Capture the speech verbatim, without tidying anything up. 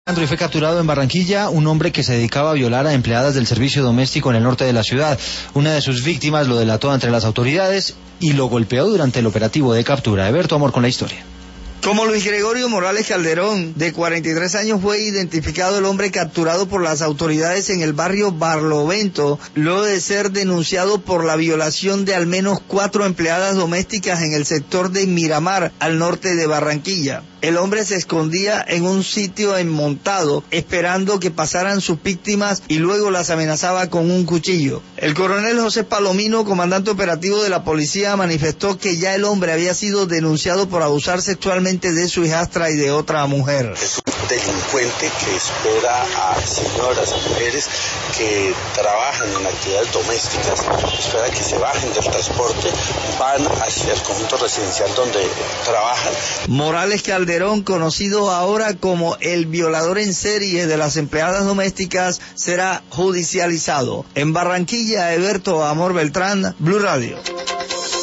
Y fue capturado en Barranquilla un hombre que se dedicaba a violar a empleadas del servicio doméstico en el norte de la ciudad. Una de sus víctimas lo delató ante las autoridades y lo golpeó durante el operativo de captura. Eberto Amor con la historia. Como Luis Gregorio Morales Calderón, de cuarenta y tres años, fue identificado el hombre capturado por las autoridades en el barrio Barlovento, luego de ser denunciado por la violación de al menos cuatro empleadas domésticas en el sector de Miramar, al norte de Barranquilla. El hombre se escondía en un sitio enmontado, esperando que pasaran sus víctimas y luego las amenazaba con un cuchillo. El coronel José Palomino, comandante operativo de la policía, manifestó que ya el hombre había sido denunciado por abusar sexualmente de su hijastra y de otra mujer. Es un delincuente que espera a señoras, a mujeres que trabajan en actividades domésticas, espera que se bajen del transporte, van hacia el conjunto residencial donde trabajan. Morales Calderón, conocido ahora como el violador en serie de las empleadas domésticas, será judicializado. En Barranquilla, Eberto Amor Beltrán, Blue Radio.